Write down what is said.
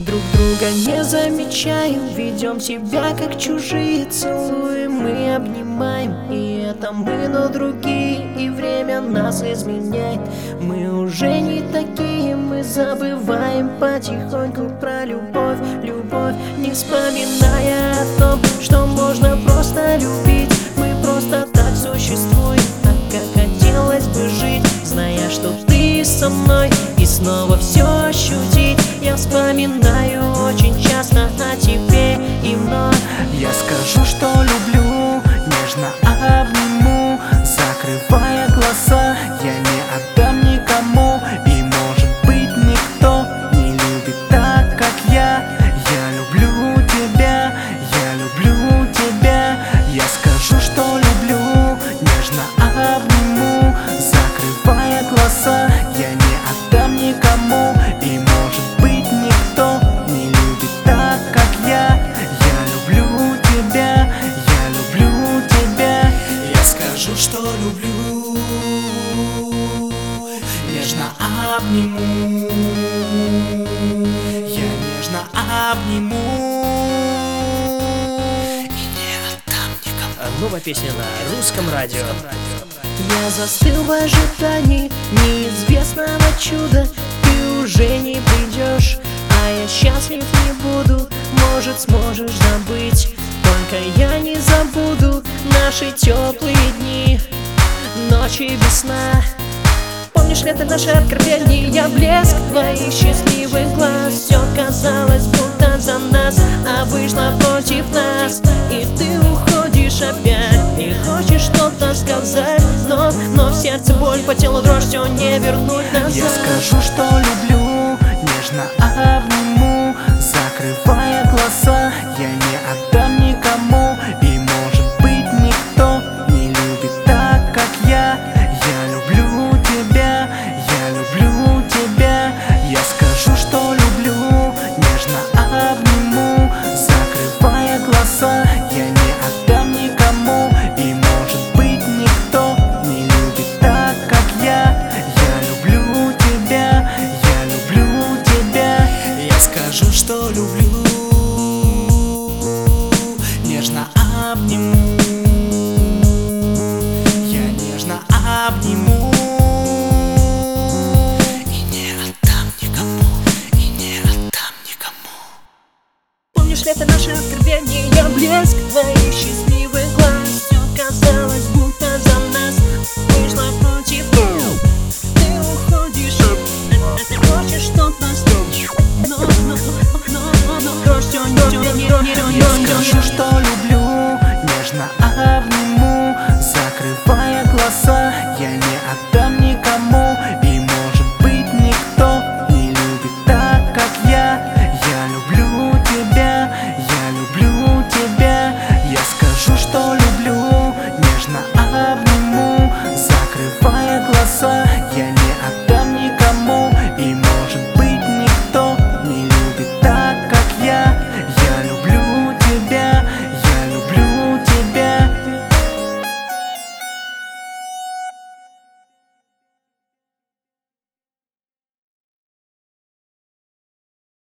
друг друга не замечаем, ведем себя как чужие, целуем и обнимаем. И это мы, но другие, и время нас изменяет. Мы уже не такие, мы забываем потихоньку про любовь, любовь, не вспоминая о том, что можно просто любить. Мы просто так существуем, так как хотелось бы жить, зная, что ты со мной, и снова все ощутить. Я вспоминаю очень часто о тебе и вновь. Я скажу, что люблю, нежно обниму, закрывая глаза. Я не отдам никому, и может быть никто не любит так, как я. Я люблю тебя, я люблю тебя. Я скажу, что люблю, нежно обниму, закрывая глаза. Я не отдам никому, и может быть никто не любит так, как я. Я люблю тебя, я люблю тебя. Я скажу, что люблю, нежно обниму, я нежно обниму и не отдам никому. Новая песня на русском радио. Я застыл в ожидании неизвестного чуда. Ты уже не придешь, а я счастлив не буду. Может, сможешь забыть, только я не забуду наши теплые дни, ночи без сна. Помнишь лето, наше откровение, блеск твоих счастливых глаз. Все казалось, будто за нас, а вышло против нас. И ты уходишь опять, и хочешь что-то сказать, но в сердце боль, по телу дрожь, все не вернуть назад. Я скажу, что люблю, нежно обниму, закрывая глаза. Я не отдам никому, и может быть никто не любит так, как я. Я люблю тебя, я люблю тебя. Я скажу, что люблю, нежно обниму, закрывая глаза. Я не отдам никому, и может быть никто не любит так, как я. Я люблю тебя, я люблю тебя. Я скажу, что люблю.